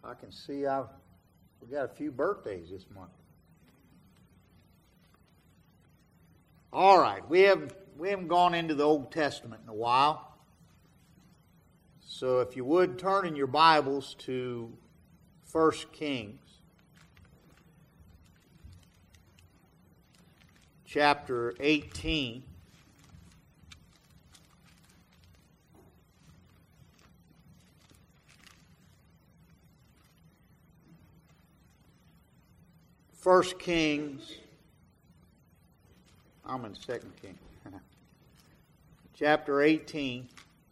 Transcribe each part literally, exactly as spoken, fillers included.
I can see I've we got a few birthdays this month. All right, we haven't we haven't gone into the Old Testament in a while. So if you would turn in your Bibles to First Kings chapter eighteen. First Kings, I'm in Second Kings, chapter eighteen,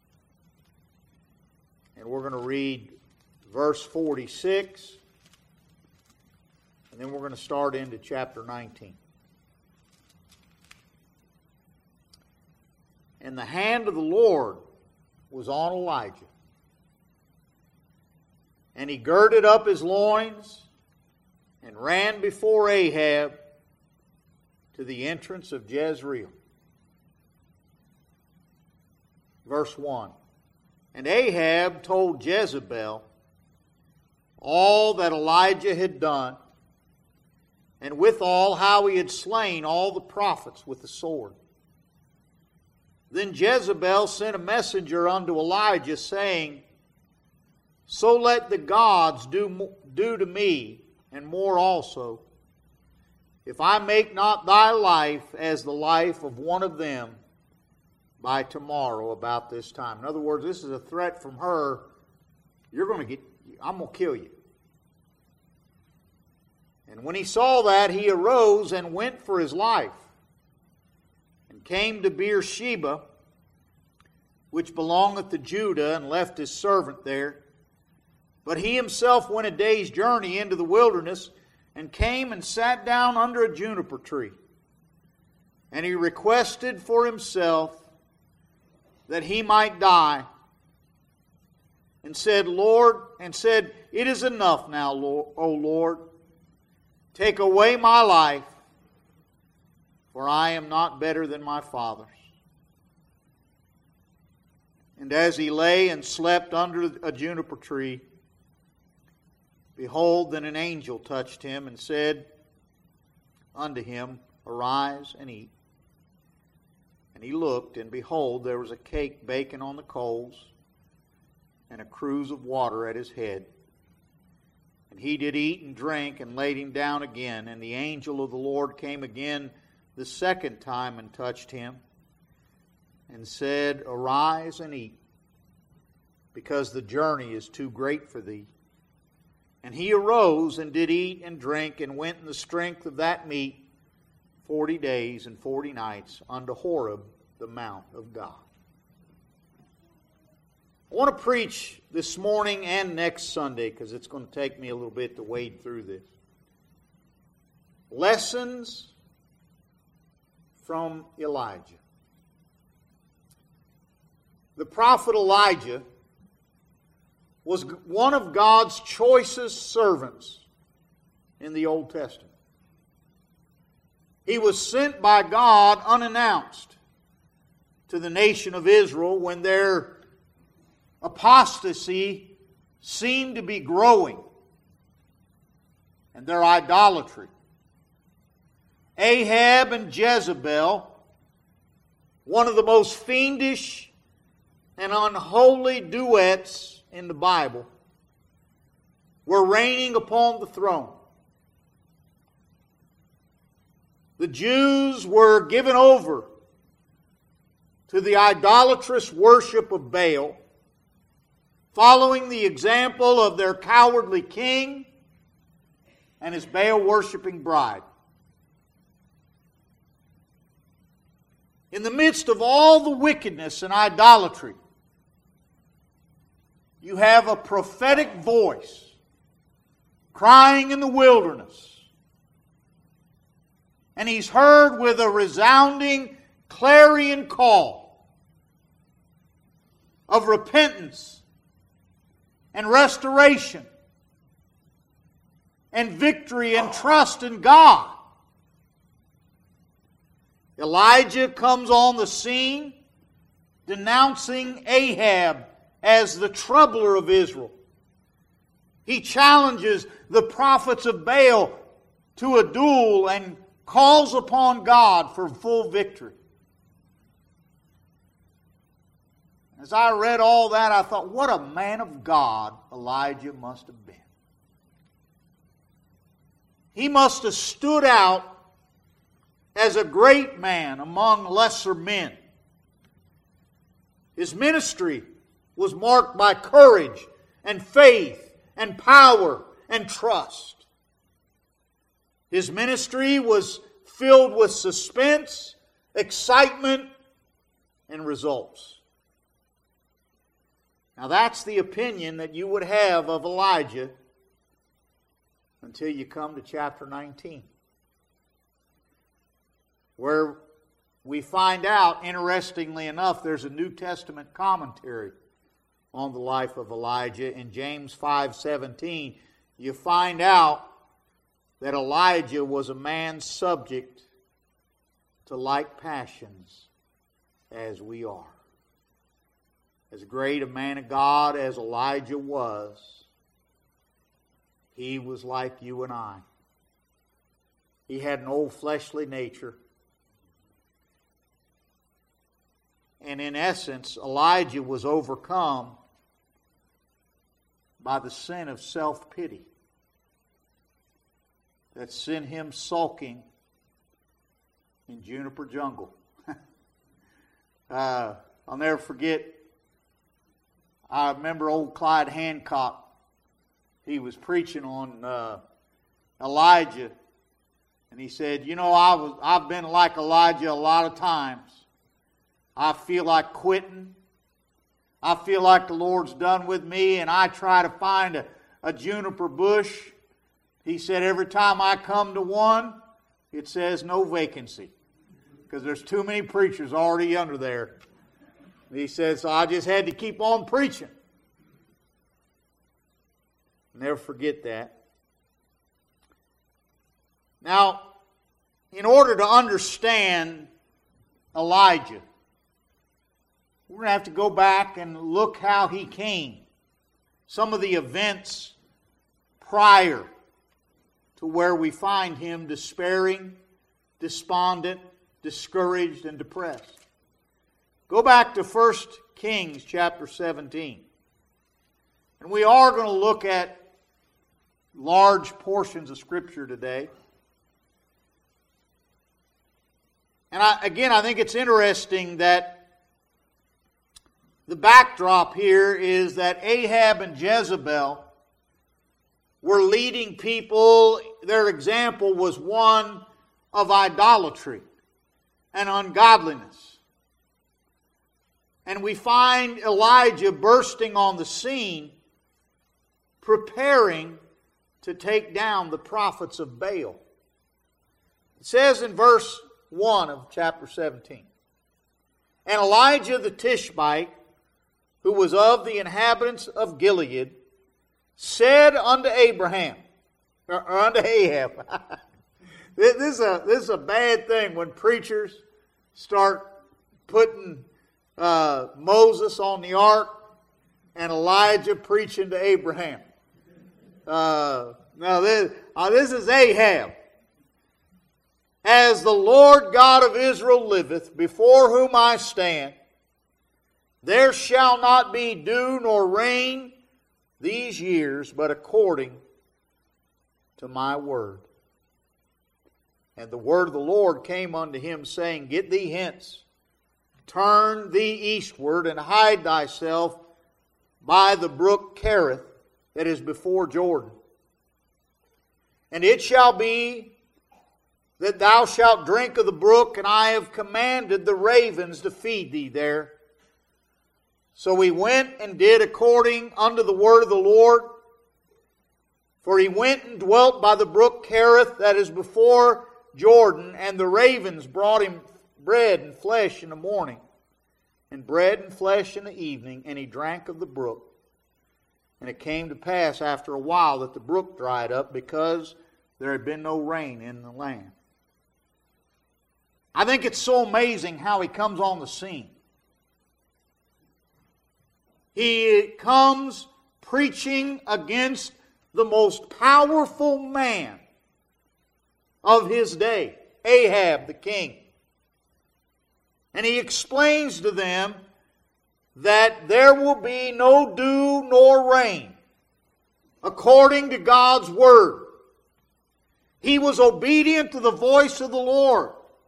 and we're going to read verse forty-six, and then we're going to start into chapter nineteen. And the hand of the Lord was on Elijah, and he girded up his loins and ran before Ahab to the entrance of Jezreel. Verse one. And Ahab told Jezebel all that Elijah had done, and withal how he had slain all the prophets with the sword. Then Jezebel sent a messenger unto Elijah, saying, So let the gods do, do to me, and more also, if I make not thy life as the life of one of them by tomorrow about this time. In other words, this is a threat from her. You're going to get, I'm going to kill you. And when he saw that, he arose and went for his life, and came to Beersheba, which belongeth to Judah, and left his servant there. But he himself went a day's journey into the wilderness, and came and sat down under a juniper tree. And he requested for himself that he might die, and said, Lord, and said, It is enough now, Lord, O Lord. Take away my life, for I am not better than my fathers. And as he lay and slept under a juniper tree, behold, then an angel touched him and said unto him, Arise and eat. And he looked, and behold, there was a cake baking on the coals, and a cruse of water at his head. And he did eat and drink, and laid him down again. And the angel of the Lord came again the second time, and touched him, and said, Arise and eat, because the journey is too great for thee. And he arose and did eat and drink, and went in the strength of that meat forty days and forty nights unto Horeb, the mount of God. I want to preach this morning and next Sunday, because it's going to take me a little bit to wade through this. Lessons from Elijah. The prophet Elijah was one of God's choicest servants in the Old Testament. He was sent by God unannounced to the nation of Israel when their apostasy seemed to be growing and their idolatry. Ahab and Jezebel, one of the most fiendish and unholy duets in the Bible, were reigning upon the throne. The Jews were given over to the idolatrous worship of Baal, following the example of their cowardly king and his Baal-worshipping bride. In the midst of all the wickedness and idolatry, you have a prophetic voice crying in the wilderness. And he's heard with a resounding clarion call of repentance and restoration and victory and trust in God. Elijah comes on the scene denouncing Ahab as the troubler of Israel, He challenges the prophets of Baal to a duel and calls upon God for full victory. As I read all that, I thought, what a man of God Elijah must have been. He must have stood out as a great man among lesser men. His ministry was marked by courage and faith and power and trust. His ministry was filled with suspense, excitement, and results. Now that's the opinion that you would have of Elijah until you come to chapter nineteen, where we find out, interestingly enough, there's a New Testament commentary on the life of Elijah. In James five seventeen, you find out that Elijah was a man subject to like passions as we are. As great a man of God as Elijah was, he was like you and I. He had an old fleshly nature. And in essence, Elijah was overcome by the sin of self-pity that sent him sulking in Juniper Jungle. uh, I'll never forget, I remember old Clyde Hancock. He was preaching on uh, Elijah, and he said, you know, I was, I've been like Elijah a lot of times. I feel like quitting. I feel like the Lord's done with me, and I try to find a, a juniper bush. He said, every time I come to one, it says no vacancy, because there's too many preachers already under there. He said, so I just had to keep on preaching. Never forget that. Now, in order to understand Elijah, we're going to have to go back and look how he came. Some of the events prior to where we find him despairing, despondent, discouraged, and depressed. Go back to First Kings chapter seventeen. And we are going to look at large portions of Scripture today. And I, again, I think it's interesting that the backdrop here is that Ahab and Jezebel were leading people. Their example was one of idolatry and ungodliness. And we find Elijah bursting on the scene, preparing to take down the prophets of Baal. It says in verse one of chapter seventeen, and Elijah the Tishbite, who was of the inhabitants of Gilead, said unto Abraham, or, or unto Ahab, this, is a, this is a bad thing when preachers start putting uh, Moses on the ark and Elijah preaching to Abraham. Uh, now this, uh, this is Ahab. As the Lord God of Israel liveth, before whom I stand, there shall not be dew nor rain these years, but according to my word. And the word of the Lord came unto him, saying, Get thee hence, turn thee eastward, and hide thyself by the brook Kerith, that is before Jordan. And it shall be that thou shalt drink of the brook, and I have commanded the ravens to feed thee there. So he went and did according unto the word of the Lord. For he went and dwelt by the brook Kerith, that is before Jordan, and the ravens brought him bread and flesh in the morning, and bread and flesh in the evening, and he drank of the brook. And it came to pass after a while that the brook dried up, because there had been no rain in the land. I think it's so amazing how he comes on the scene. He comes preaching against the most powerful man of his day, Ahab the king. And he explains to them that there will be no dew nor rain according to God's word. He was obedient to the voice of the Lord.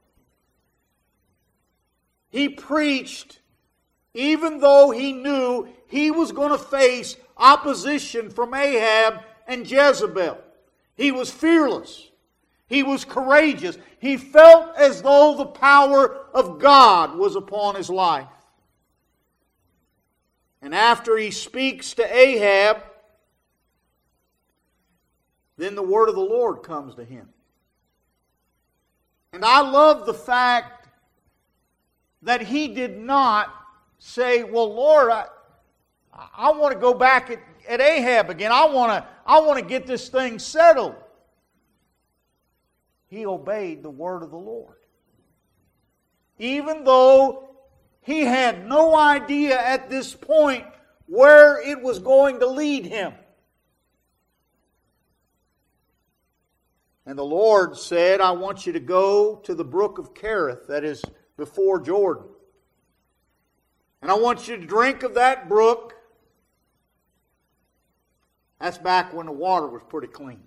He preached even though he knew he was going to face opposition from Ahab and Jezebel. He was fearless. He was courageous. He felt as though the power of God was upon his life. And after he speaks to Ahab, then the word of the Lord comes to him. And I love the fact that he did not say, well, Lord, I, I want to go back at, at Ahab again. I want to, I want to get this thing settled. He obeyed the word of the Lord. Even though he had no idea at this point where it was going to lead him. And the Lord said, I want you to go to the brook of Kerith that is before Jordan. And I want you to drink of that brook. That's back when the water was pretty clean.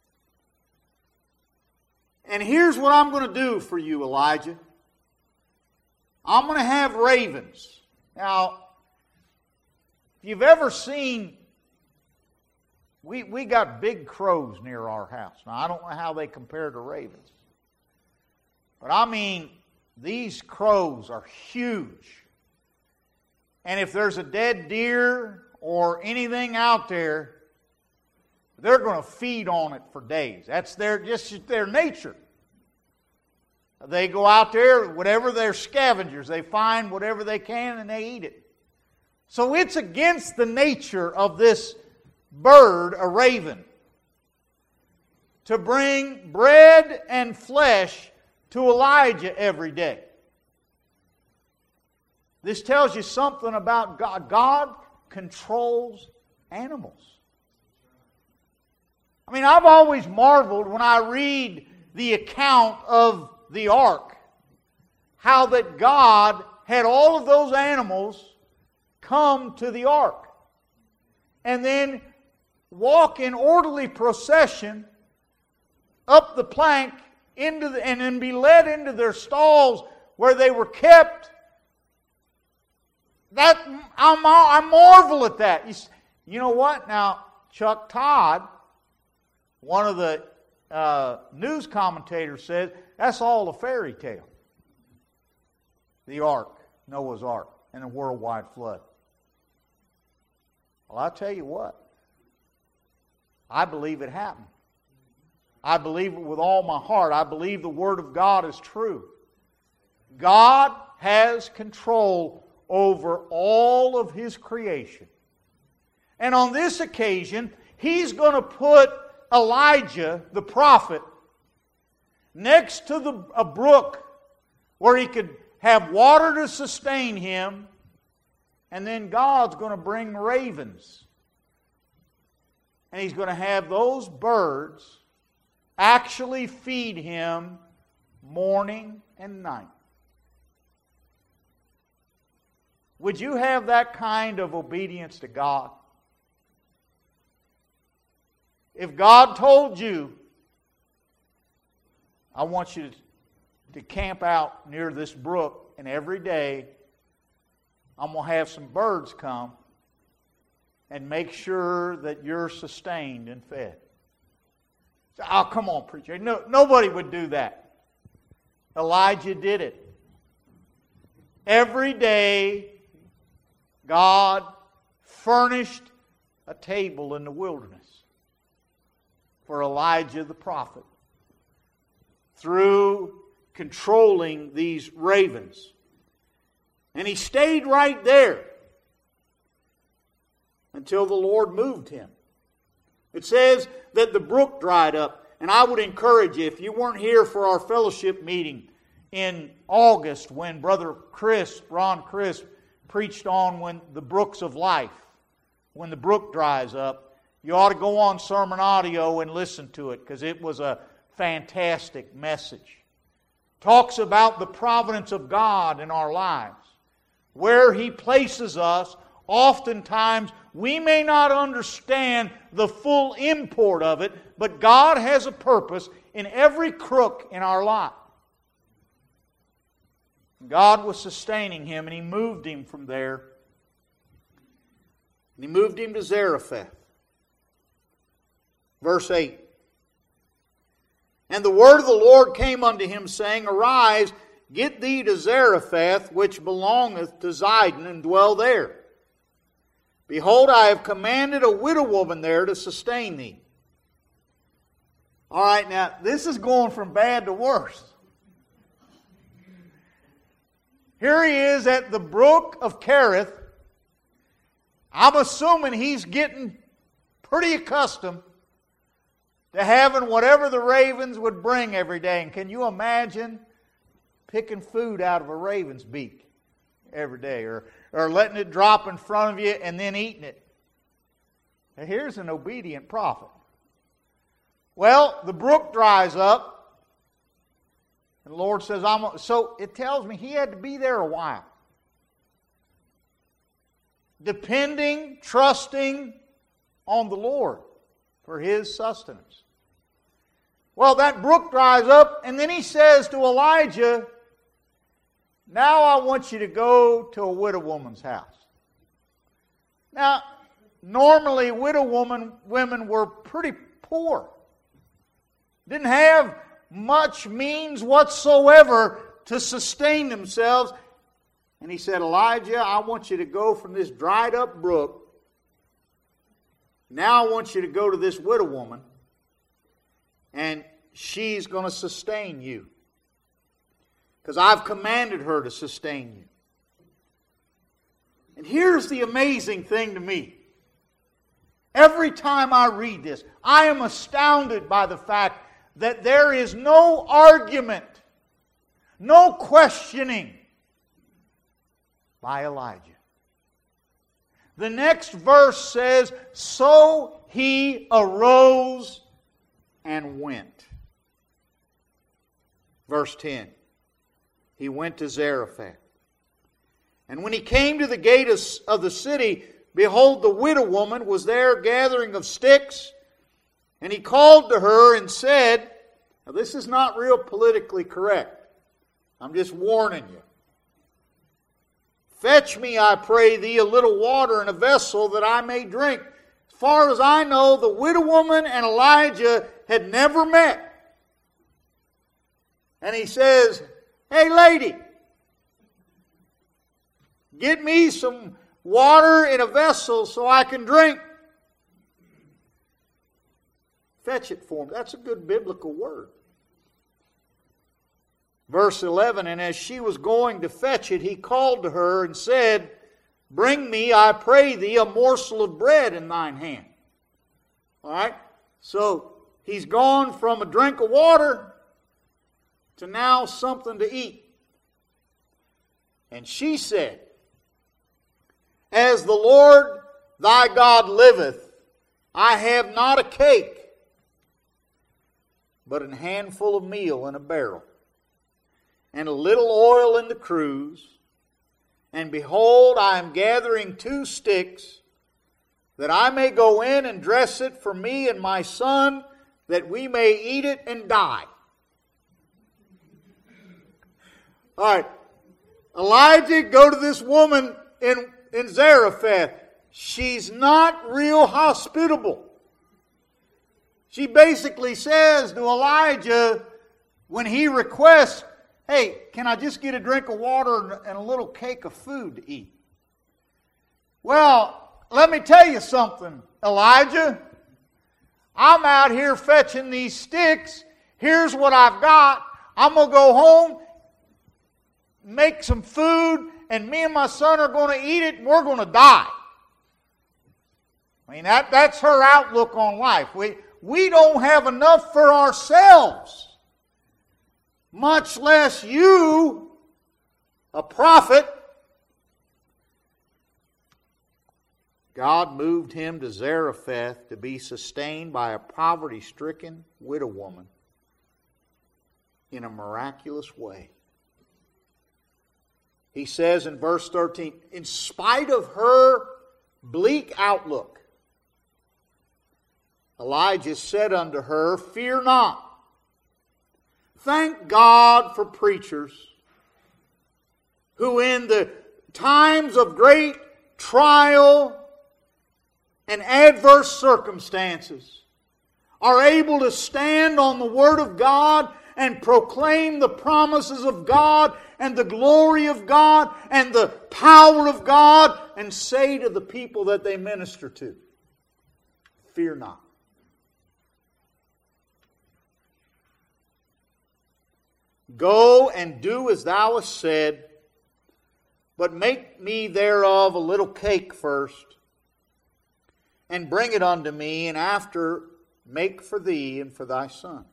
And here's what I'm going to do for you, Elijah. I'm going to have ravens. Now, if you've ever seen, we, we got big crows near our house. Now, I don't know how they compare to ravens. But I mean, these crows are huge. And if there's a dead deer or anything out there, they're going to feed on it for days. That's their just their nature. They go out there, whatever they're scavengers, they find whatever they can and they eat it. So it's against the nature of this bird, a raven, to bring bread and flesh to Elijah every day. This tells you something about God. God controls animals. I mean, I've always marveled when I read the account of the ark, how that God had all of those animals come to the ark and then walk in orderly procession up the plank into the, and then be led into their stalls where they were kept. That I'm, I marvel at that. You, you know what? Now, Chuck Todd, one of the uh, news commentators, says that's all a fairy tale. The ark, Noah's ark, and the worldwide flood. Well, I'll tell you what. I believe it happened. I believe it with all my heart. I believe the Word of God is true. God has control over all of His creation. And on this occasion, He's going to put Elijah, the prophet, next to the, a brook where he could have water to sustain him, and then God's going to bring ravens. And He's going to have those birds actually feed him morning and night. Would you have that kind of obedience to God? If God told you, I want you to, to camp out near this brook, and every day I'm going to have some birds come and make sure that you're sustained and fed. So, oh, come on, preacher. No, nobody would do that. Elijah did it. Every day, God furnished a table in the wilderness for Elijah the prophet through controlling these ravens. And he stayed right there until the Lord moved him. It says that the brook dried up. And I would encourage you, if you weren't here for our fellowship meeting in August when Brother Chris, Ron Chris, preached on when the brooks of life, when the brook dries up, You ought to go on Sermon Audio and listen to it, because it was a fantastic message. Talks about the providence of God in our lives. Where He places us, oftentimes we may not understand the full import of it, but God has a purpose in every crook in our life. God was sustaining him, and He moved him from there. And He moved him to Zarephath. Verse eight. And the word of the Lord came unto him, saying, Arise, get thee to Zarephath, which belongeth to Zidon, and dwell there. Behold, I have commanded a widow woman there to sustain thee. All right, now, this is going from bad to worse. Here he is at the brook of Kerith. I'm assuming he's getting pretty accustomed to having whatever the ravens would bring every day. And can you imagine picking food out of a raven's beak every day, or, or letting it drop in front of you and then eating it? Now, here's an obedient prophet. Well, the brook dries up. And the Lord says, I'm... So it tells me he had to be there a while. Depending, trusting on the Lord for His sustenance. Well, that brook dries up, and then He says to Elijah, now I want you to go to a widow woman's house. Now, normally widow woman, women were pretty poor. Didn't have much means whatsoever to sustain themselves. And he said, Elijah, I want you to go from this dried up brook. Now I want you to go to this widow woman, and she's going to sustain you. Because I've commanded her to sustain you. And here's the amazing thing to me. Every time I read this, I am astounded by the fact that there is no argument, no questioning by Elijah. The next verse says, so he arose and went. Verse ten. He went to Zarephath. And when he came to the gate of the city, behold, the widow woman was there gathering of sticks. And he called to her and said, now this is not real politically correct. I'm just warning you. Fetch me, I pray thee, a little water in a vessel that I may drink. As far as I know, the widow woman and Elijah had never met. And he says, hey lady, get me some water in a vessel so I can drink. Fetch it for me. That's a good biblical word. Verse eleven, and as she was going to fetch it, he called to her and said, bring me, I pray thee, a morsel of bread in thine hand. All right? So he's gone from a drink of water to now something to eat. And she said, as the Lord thy God liveth, I have not a cake, but an handful of meal in a barrel, and a little oil in the cruse. And behold, I am gathering two sticks, that I may go in and dress it for me and my son, that we may eat it and die. All right. Elijah, go to this woman in, in Zarephath. She's not real hospitable. She basically says to Elijah, when he requests, hey, can I just get a drink of water and a little cake of food to eat? Well, let me tell you something, Elijah. I'm out here fetching these sticks. Here's what I've got. I'm going to go home, make some food, and me and my son are going to eat it, and we're going to die. I mean, that, that's her outlook on life. We, we don't have enough for ourselves, much less you, a prophet. God moved him to Zarephath to be sustained by a poverty-stricken widow woman in a miraculous way. He says in verse thirteen, in spite of her bleak outlook, Elijah said unto her, fear not. Thank God for preachers who in the times of great trial and adverse circumstances are able to stand on the Word of God and proclaim the promises of God and the glory of God and the power of God and say to the people that they minister to, fear not. Go and do as thou hast said, but make me thereof a little cake first, and bring it unto me, and after make for thee and for thy son.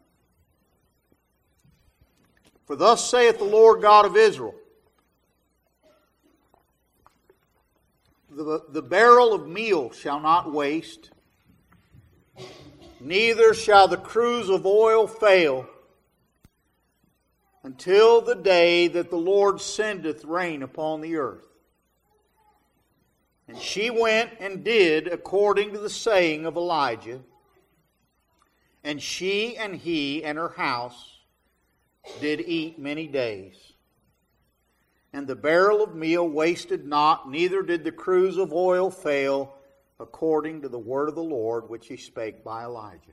For thus saith the Lord God of Israel, the, the barrel of meal shall not waste, neither shall the cruse of oil fail, until the day that the Lord sendeth rain upon the earth. And she went and did according to the saying of Elijah, and she and he and her house did eat many days. And the barrel of meal wasted not, neither did the cruse of oil fail, according to the word of the Lord which he spake by Elijah.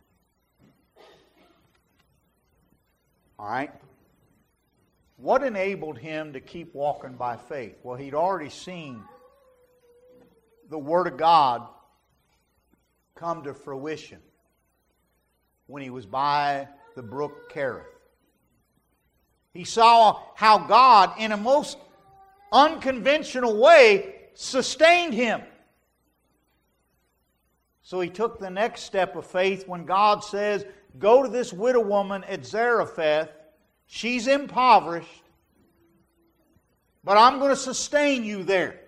All right? What enabled him to keep walking by faith? Well, he'd already seen the Word of God come to fruition when he was by the brook Kerith. He saw how God, in a most unconventional way, sustained him. So he took the next step of faith when God says, go to this widow woman at Zarephath. She's impoverished, but I'm going to sustain you there.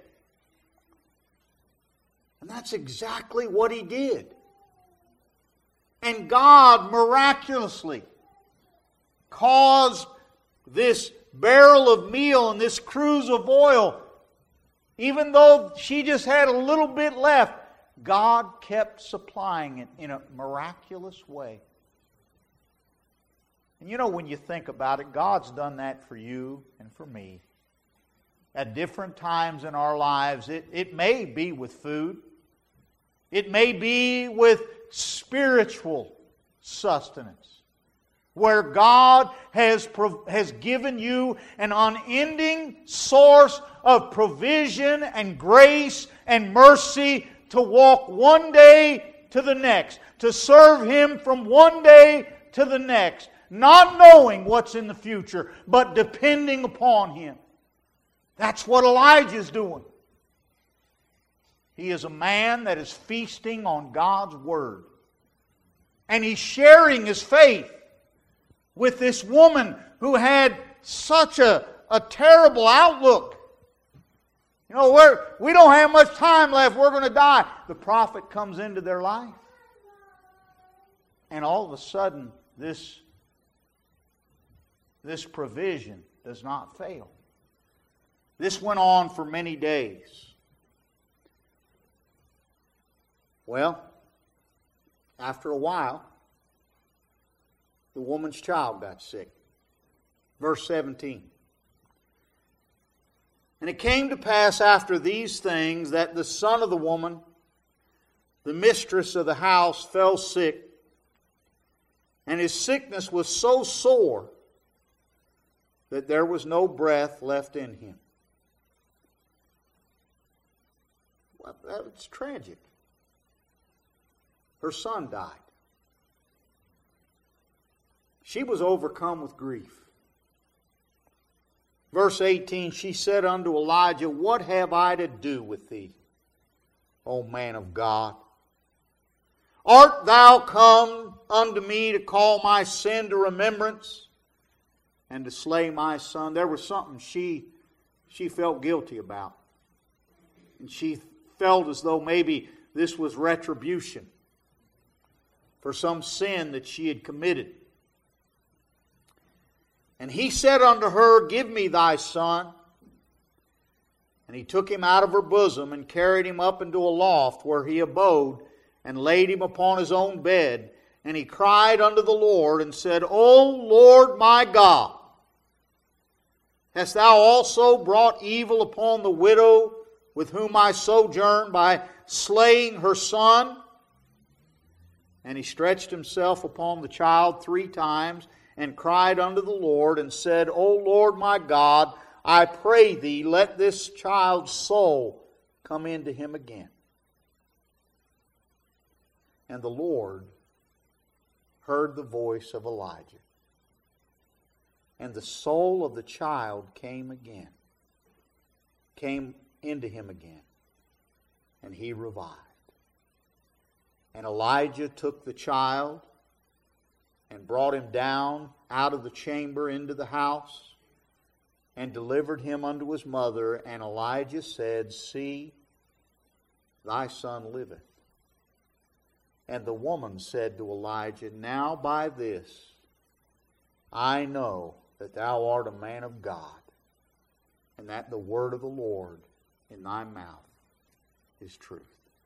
And that's exactly what he did. And God miraculously caused this barrel of meal and this cruse of oil, even though she just had a little bit left, God kept supplying it in a miraculous way. And you know, when you think about it, God's done that for you and for me. At different times in our lives, it, it may be with food. It may be with spiritual sustenance, where God has, has given you an unending source of provision and grace and mercy to walk one day to the next, to serve Him from one day to the next, not knowing what's in the future, but depending upon Him. That's what Elijah's doing. He is a man that is feasting on God's Word. And he's sharing his faith with this woman who had such a, a terrible outlook. You know, we're, we don't have much time left. We're going to die. The prophet comes into their life. And all of a sudden, this, this provision does not fail. This went on for many days. Well, after a while, the woman's child got sick. Verse seventeen. And it came to pass after these things that the son of the woman, the mistress of the house, fell sick, and his sickness was so sore that there was no breath left in him. Well, that's tragic. Her son died. She was overcome with grief. Verse eighteen, she said unto Elijah, What have I to do with thee, O man of God? Art thou come unto me to call my sin to remembrance and to slay my son? There was something she, she felt guilty about. And she felt as though maybe this was retribution for some sin that she had committed. And he said unto her, Give me thy son. And he took him out of her bosom and carried him up into a loft where he abode and laid him upon his own bed. And he cried unto the Lord and said, O Lord my God, hast thou also brought evil upon the widow with whom I sojourn by slaying her son? And he stretched himself upon the child three times and cried unto the Lord and said, O Lord my God, I pray thee, let this child's soul come into him again. And the Lord heard the voice of Elijah. And the soul of the child came again, came into him again, and he revived. And Elijah took the child and brought him down out of the chamber into the house and delivered him unto his mother. And Elijah said, See, thy son liveth. And the woman said to Elijah, Now by this I know that thou art a man of God, and that the word of the Lord in thy mouth is truth.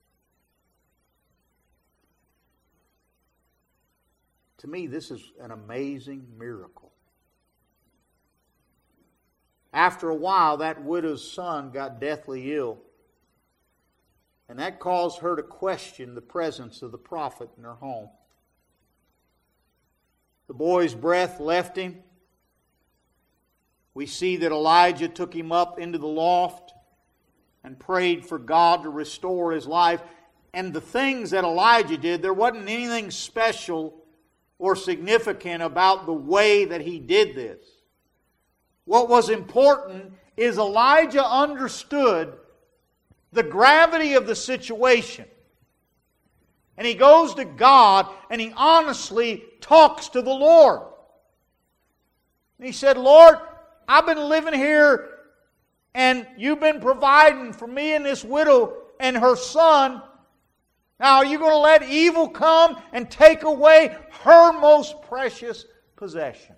To me, this is an amazing miracle. After a while, that widow's son got deathly ill, and that caused her to question the presence of the prophet in her home. The boy's breath left him. We see that Elijah took him up into the loft and prayed for God to restore his life. And the things that Elijah did, there wasn't anything special or significant about the way that he did this. What was important is Elijah understood the gravity of the situation. And he goes to God and he honestly talks to the Lord. And he said, Lord, I've been living here and you've been providing for me and this widow and her son. Now are you going to let evil come and take away her most precious possession?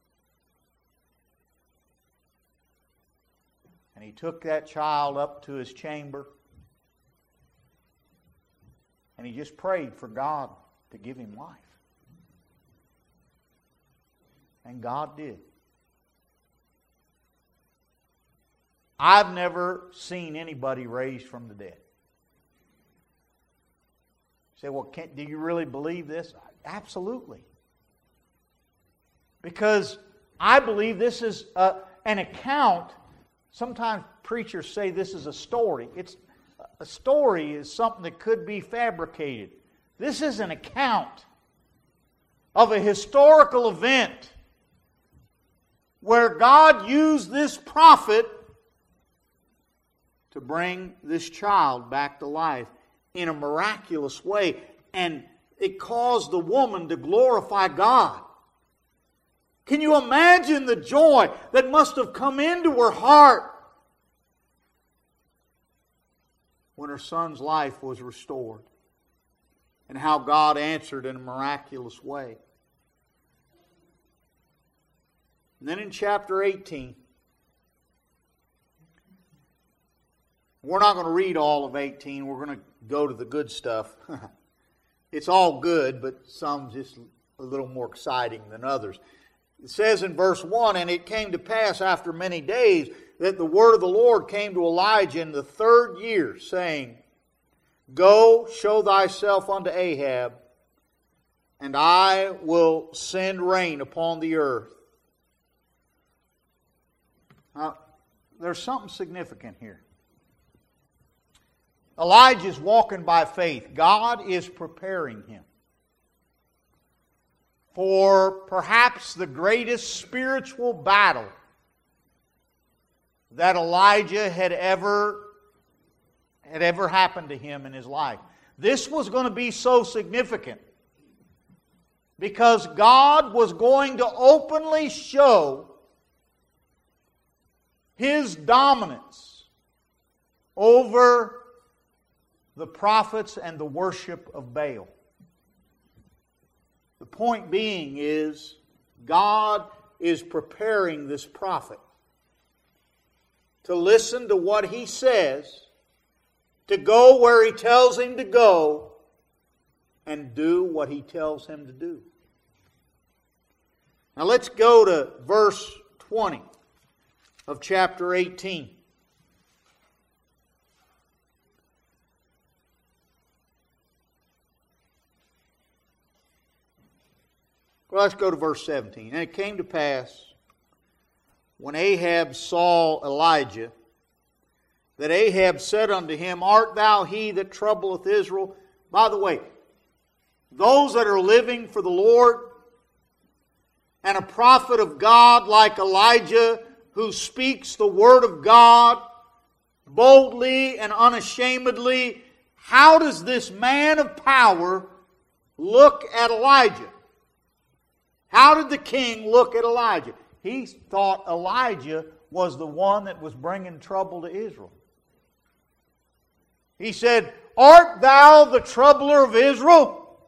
And he took that child up to his chamber and he just prayed for God to give him life. And God did. I've never seen anybody raised from the dead. You say, well, can't, do you really believe this? Absolutely. Because I believe this is a, an account. Sometimes preachers say this is a story. It's a story is something that could be fabricated. This is an account of a historical event where God used this prophet to bring this child back to life in a miraculous way. And it caused the woman to glorify God. Can you imagine the joy that must have come into her heart when her son's life was restored? And how God answered in a miraculous way. And then in chapter eighteen, we're not going to read all of eighteen. We're going to go to the good stuff. It's all good, but some just a little more exciting than others. It says in verse one, And it came to pass after many days that the word of the Lord came to Elijah in the third year, saying, Go, show thyself unto Ahab, and I will send rain upon the earth. Now, there's something significant here. Elijah's walking by faith. God is preparing him for perhaps the greatest spiritual battle that Elijah had ever, had ever happened to him in his life. This was going to be so significant because God was going to openly show His dominance over the prophets and the worship of Baal. The point being is, God is preparing this prophet to listen to what he says, to go where he tells him to go, and do what he tells him to do. Now let's go to verse twenty of chapter eighteen. Well, let's go to verse seventeen. And it came to pass, when Ahab saw Elijah, that Ahab said unto him, Art thou he that troubleth Israel? By the way, those that are living for the Lord, and a prophet of God like Elijah, who speaks the word of God boldly and unashamedly, how does this man of power look at Elijah? How did the king look at Elijah? He thought Elijah was the one that was bringing trouble to Israel. He said, Art thou the troubler of Israel?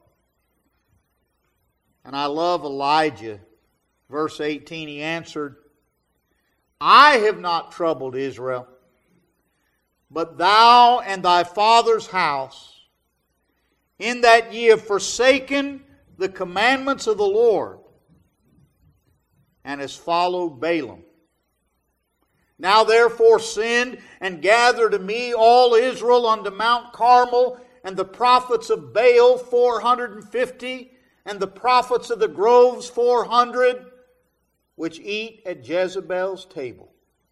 And I love Elijah. Verse eighteen, he answered, I have not troubled Israel, but thou and thy father's house, in that ye have forsaken the commandments of the Lord, and has followed Balaam. Now therefore send and gather to me all Israel unto Mount Carmel, and the prophets of Baal four hundred and fifty, and the prophets of the groves four hundred, which eat at Jezebel's table.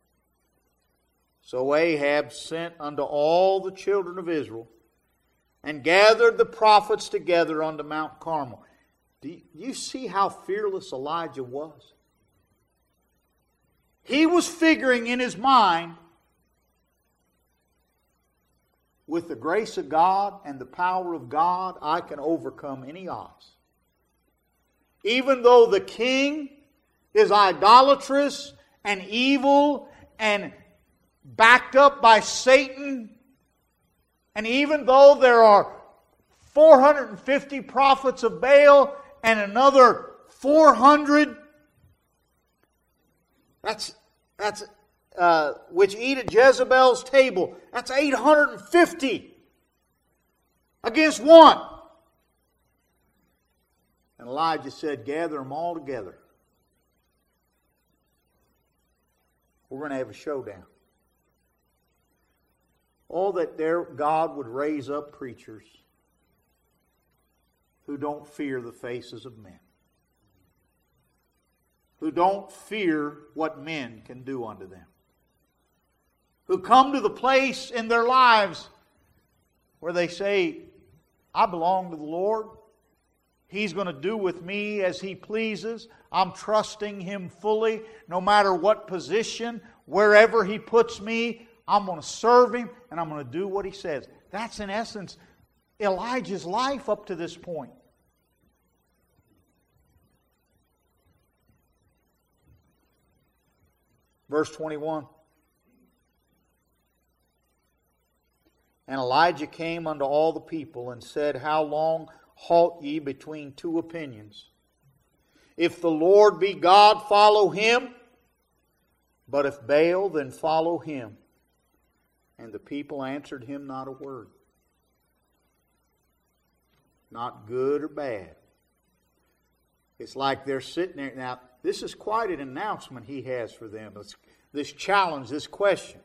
So Ahab sent unto all the children of Israel, and gathered the prophets together unto Mount Carmel. Do you see how fearless Elijah was? He was figuring in his mind, with the grace of God and the power of God, I can overcome any odds. Even though the king is idolatrous and evil and backed up by Satan, and even though there are four hundred fifty prophets of Baal and another four hundred That's, that's uh, which eat at Jezebel's table. That's eight hundred fifty against one. And Elijah said, gather them all together. We're going to have a showdown. All that there, God would raise up preachers who don't fear the faces of men, who don't fear what men can do unto them, who come to the place in their lives where they say, I belong to the Lord. He's going to do with me as He pleases. I'm trusting Him fully. No matter what position, wherever He puts me, I'm going to serve Him and I'm going to do what He says. That's in essence Elijah's life up to this point. Verse twenty-one. And Elijah came unto all the people and said, How long halt ye between two opinions? If the Lord be God, follow Him. But if Baal, then follow him. And the people answered him not a word. Not good or bad. It's like they're sitting there. Now, this is quite an announcement he has for them. It's this challenge, this question.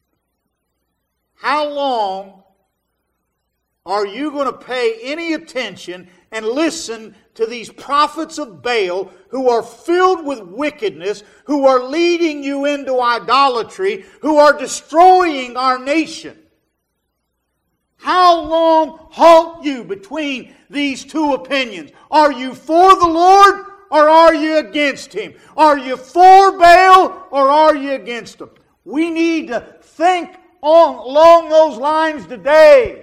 How long are you going to pay any attention and listen to these prophets of Baal who are filled with wickedness, who are leading you into idolatry, who are destroying our nation? How long halt you between these two opinions? Are you for the Lord or are you against Him? Are you for Baal or are you against Him? We need to think on, along those lines today.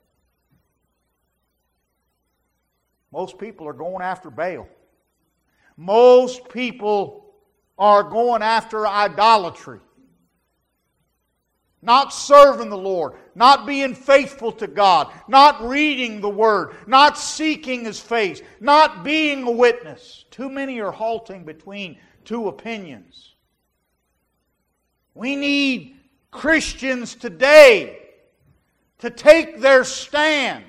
Most people are going after Baal. Most people are going after idolatry. not serving the Lord, not being faithful to God, not reading the Word, not seeking His face, not being a witness. Too many are halting between two opinions. We need Christians today to take their stand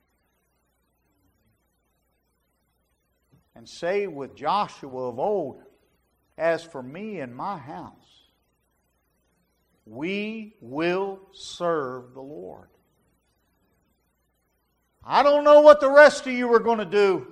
and say with Joshua of old, "As for me and my house, we will serve the Lord." I don't know what the rest of you are going to do,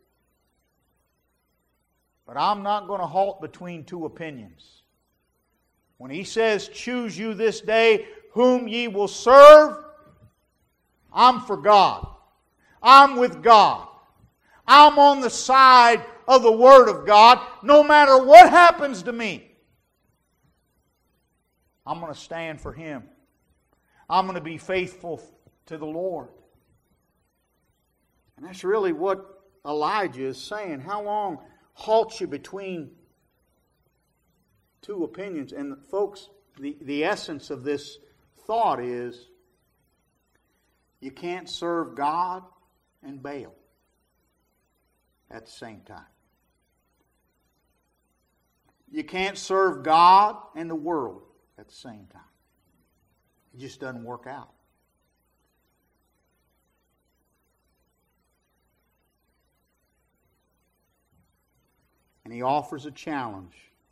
but I'm not going to halt between two opinions. When He says, "Choose you this day whom ye will serve," I'm for God. I'm with God. I'm on the side of the Word of God no matter what happens to me. I'm going to stand for Him. I'm going to be faithful to the Lord. And that's really what Elijah is saying. How long halt you between two opinions? And folks, the, the essence of this thought is you can't serve God and Baal at the same time. You can't serve God and the world at the same time. It just doesn't work out. And he offers a challenge.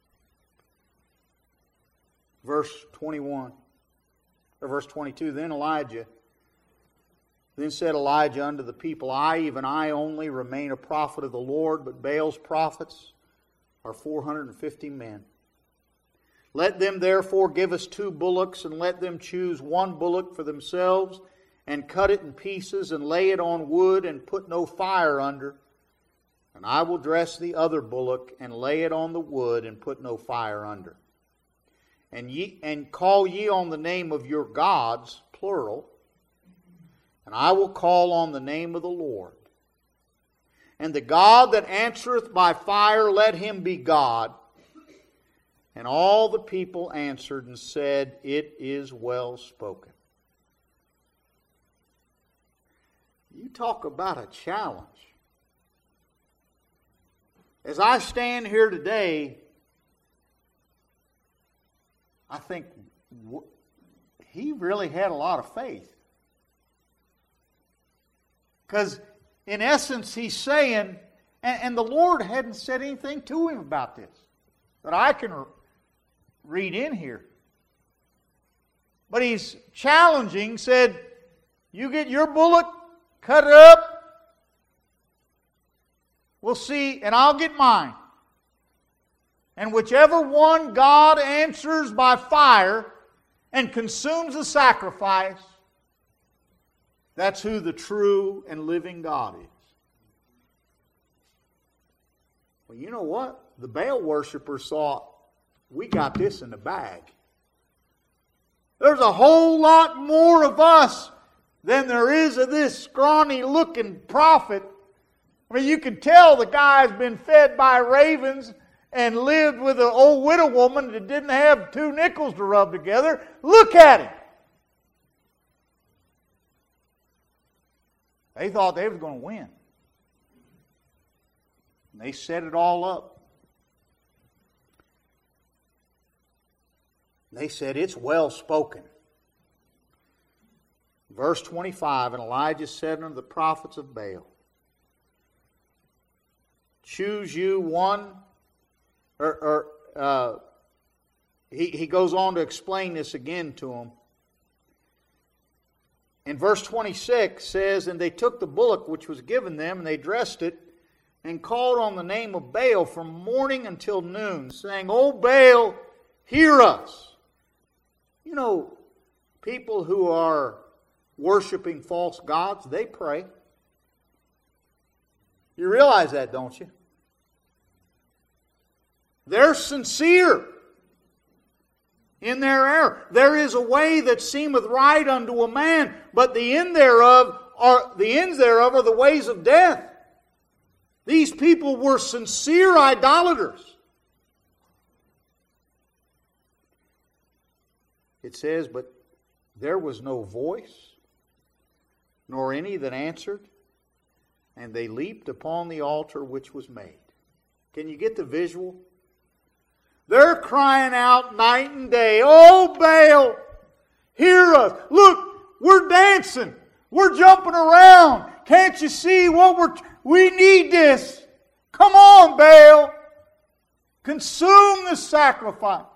Verse twenty-one, or verse twenty-two, then Elijah, then said Elijah unto the people, I, even I only, remain a prophet of the Lord, but Baal's prophets are four hundred fifty men. Let them therefore give us two bullocks, and let them choose one bullock for themselves, and cut it in pieces, and lay it on wood, and put no fire under. And I will dress the other bullock, and lay it on the wood, and put no fire under. And ye and call ye on the name of your gods, plural, and I will call on the name of the Lord. And the God that answereth by fire, let him be God. And all the people answered and said, It is well spoken. You talk about a challenge. As I stand here today, I think he really had a lot of faith. Because in essence he's saying, and, and the Lord hadn't said anything to him about this that I can read in here. But he's challenging, said, you get your bullock, cut it up, we'll see, and I'll get mine. And whichever one God answers by fire and consumes the sacrifice, that's who the true and living God is. Well, you know what? The Baal worshippers thought, we got this in the bag. There's a whole lot more of us than there is of this scrawny-looking prophet. I mean, you can tell the guy's been fed by ravens and lived with an old widow woman that didn't have two nickels to rub together. Look at him. They thought they was going to win. And they set it all up. They said, it's well spoken. Verse twenty-five, and Elijah said unto the prophets of Baal, choose you one, or, or uh, he, he goes on to explain this again to them. In verse twenty-six says, and they took the bullock which was given them, and they dressed it, and called on the name of Baal from morning until noon, saying, O Baal, hear us. You know, people who are worshiping false gods, they pray. You realize that, don't you? They're sincere in their error. There is a way that seemeth right unto a man, but the end thereof are the ends thereof are the ways of death. These people were sincere idolaters. It says, but there was no voice, nor any that answered, and they leaped upon the altar which was made. Can you get the visual? They're crying out night and day, "Oh, Baal, hear us. Look, we're dancing. We're jumping around. Can't you see what we're... We need this. Come on, Baal. Consume the sacrifice."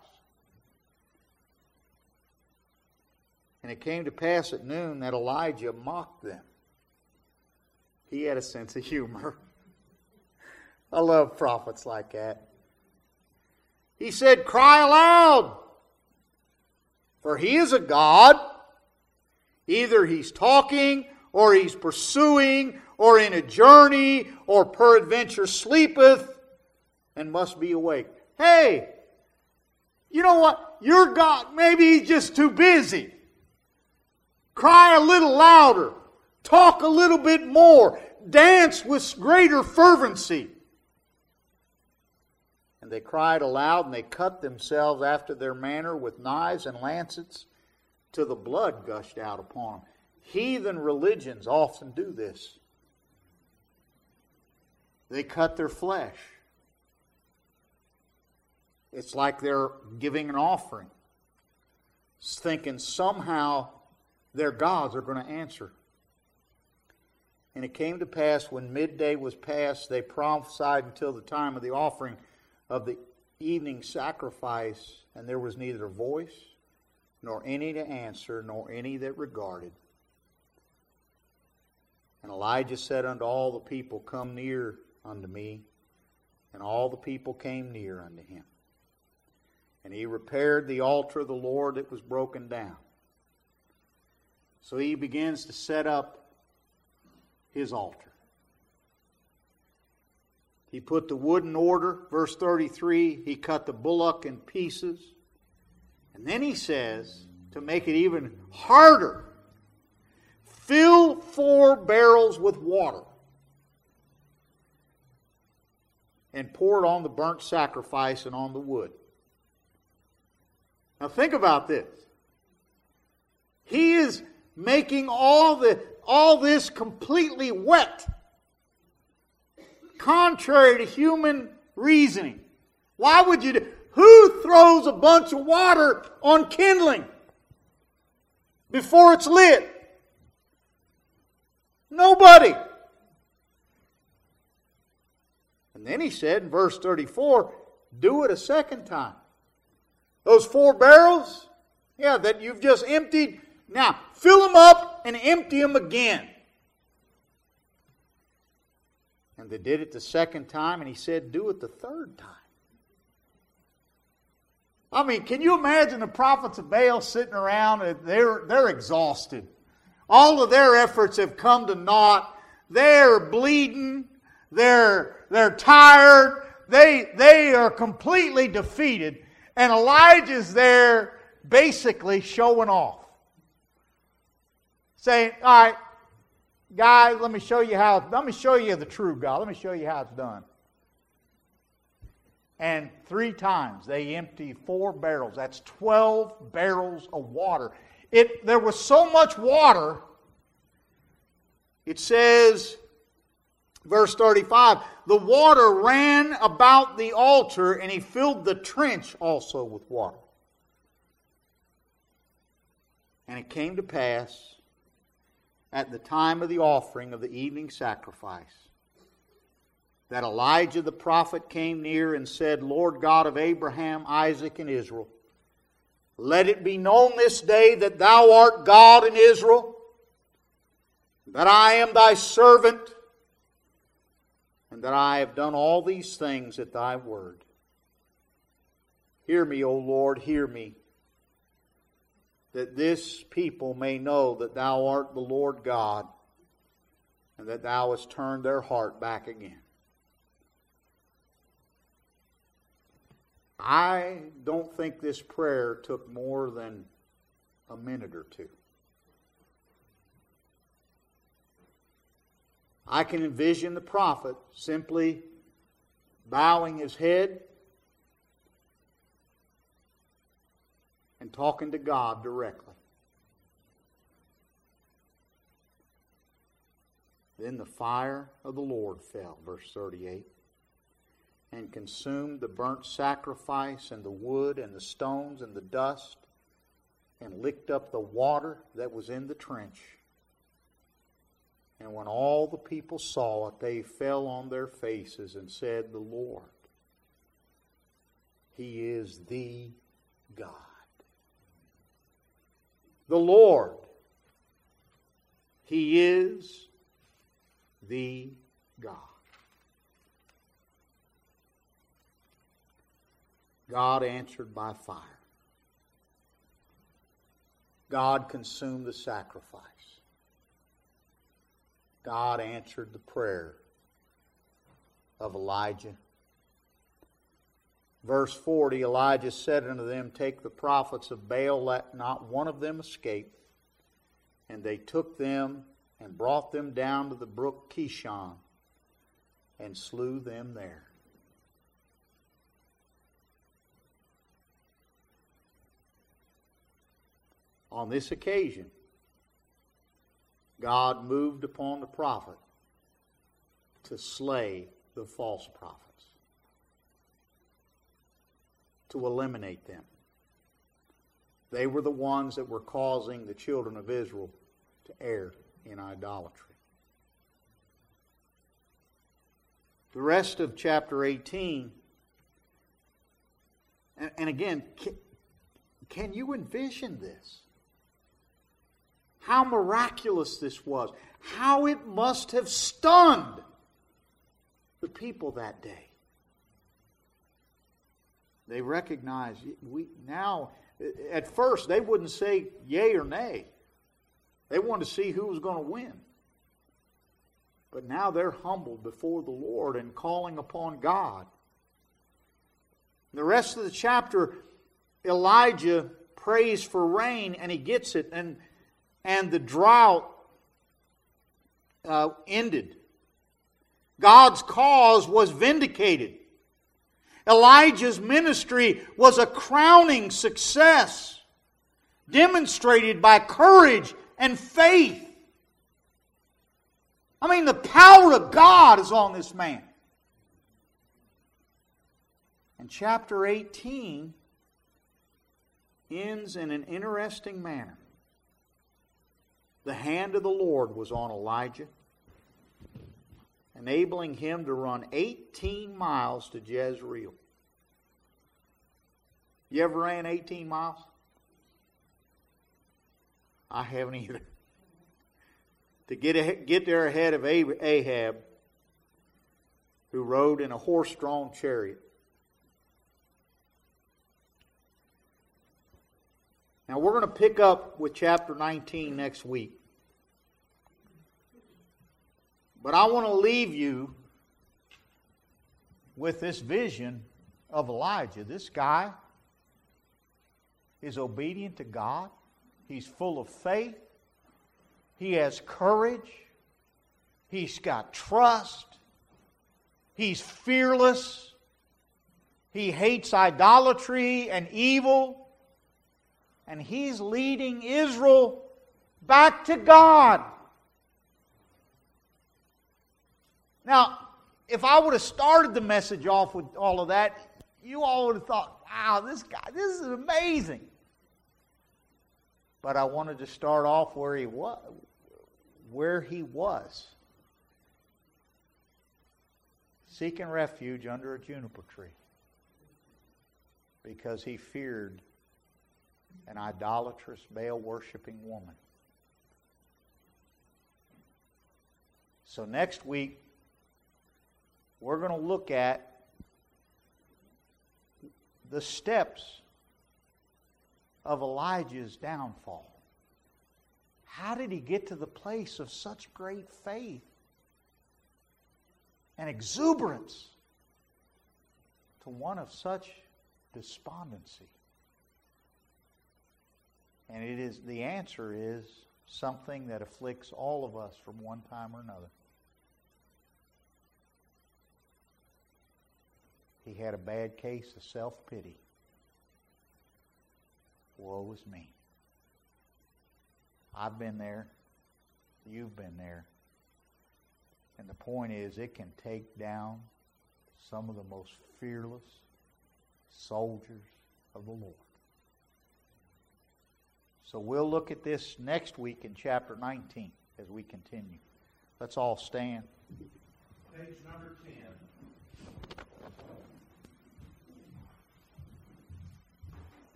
And it came to pass at noon that Elijah mocked them. He had a sense of humor. I love prophets like that. He said, "Cry aloud, for he is a God. Either he's talking, or he's pursuing, or in a journey, or peradventure sleepeth, and must be awake." Hey, you know what? Your God, maybe he's just too busy. Cry a little louder. Talk a little bit more. Dance with greater fervency. And they cried aloud, and they cut themselves after their manner with knives and lancets, till the blood gushed out upon them. Heathen religions often do this. They cut their flesh. It's like they're giving an offering, thinking somehow their gods are going to answer. And it came to pass, when midday was past, they prophesied until the time of the offering of the evening sacrifice, and there was neither voice, nor any to answer, nor any that regarded. And Elijah said unto all the people, "Come near unto me." And all the people came near unto him. And he repaired the altar of the Lord that was broken down. So he begins to set up his altar. He put the wood in order. Verse thirty-three, he cut the bullock in pieces. And then he says, to make it even harder, fill four barrels with water and pour it on the burnt sacrifice and on the wood. Now think about this. He is making all the all this completely wet, contrary to human reasoning. Why would you do? Who throws a bunch of water on kindling before it's lit? Nobody. And then he said in verse thirty-four, do it a second time. Those four barrels, yeah, that you've just emptied, now fill them up and empty them again. And they did it the second time, and he said, do it the third time. I mean, can you imagine the prophets of Baal sitting around? And they're, they're exhausted. All of their efforts have come to naught. They're bleeding. They're, they're tired. They, they are completely defeated. And Elijah's there basically showing off. Saying, all right, guys, let me show you how, let me show you the true God. Let me show you how it's done. And three times they empty four barrels. That's twelve barrels of water. It, there was so much water, it says, verse thirty-five, the water ran about the altar, and he filled the trench also with water. And it came to pass, at the time of the offering of the evening sacrifice, that Elijah the prophet came near and said, Lord God of Abraham, Isaac, and Israel, let it be known this day that thou art God in Israel, that I am thy servant, and that I have done all these things at thy word. Hear me, O Lord, hear me, that this people may know that thou art the Lord God, and that thou hast turned their heart back again. I don't think this prayer took more than a minute or two. I can envision the prophet simply bowing his head and talking to God directly. Then the fire of the Lord fell, verse thirty-eight, and consumed the burnt sacrifice and the wood and the stones and the dust, and licked up the water that was in the trench. And when all the people saw it, they fell on their faces and said, The Lord, He is the God. The Lord, He is the God. God answered by fire. God consumed the sacrifice. God answered the prayer of Elijah. Verse forty, Elijah said unto them, Take the prophets of Baal, let not one of them escape. And they took them and brought them down to the brook Kishon and slew them there. On this occasion, God moved upon the prophet to slay the false prophets, to eliminate them. They were the ones that were causing the children of Israel to err in idolatry. The rest of chapter eighteen, and, and again, can, can you envision this? How miraculous this was. How it must have stunned the people that day. They recognized, we now, at first they wouldn't say yea or nay. They wanted to see who was going to win. But now they're humbled before the Lord and calling upon God. The rest of the chapter, Elijah prays for rain and he gets it, and And the drought uh, ended. God's cause was vindicated. Elijah's ministry was a crowning success, demonstrated by courage and faith. I mean, the power of God is on this man. And chapter eighteen ends in an interesting manner. The hand of the Lord was on Elijah, enabling him to run eighteen miles to Jezreel. You ever ran eighteen miles? I haven't either. To get, a, get there ahead of Ahab, who rode in a horse-drawn chariot. Now we're going to pick up with chapter nineteen next week. But I want to leave you with this vision of Elijah. This guy is obedient to God. He's full of faith. He has courage. He's got trust. He's fearless. He hates idolatry and evil. And he's leading Israel back to God. Now, if I would have started the message off with all of that, you all would have thought, wow, this guy, this is amazing. But I wanted to start off where he was, where he was. Seeking refuge under a juniper tree. Because he feared an idolatrous, Baal-worshiping woman. So next week, we're going to look at the steps of Elijah's downfall. How did he get to the place of such great faith and exuberance to one of such despondency? And it is the answer is something that afflicts all of us from one time or another. He had a bad case of self-pity. Woe is me. I've been there. You've been there. And the point is, it can take down some of the most fearless soldiers of the Lord. So we'll look at this next week in chapter nineteen as we continue. Let's all stand. Page number ten.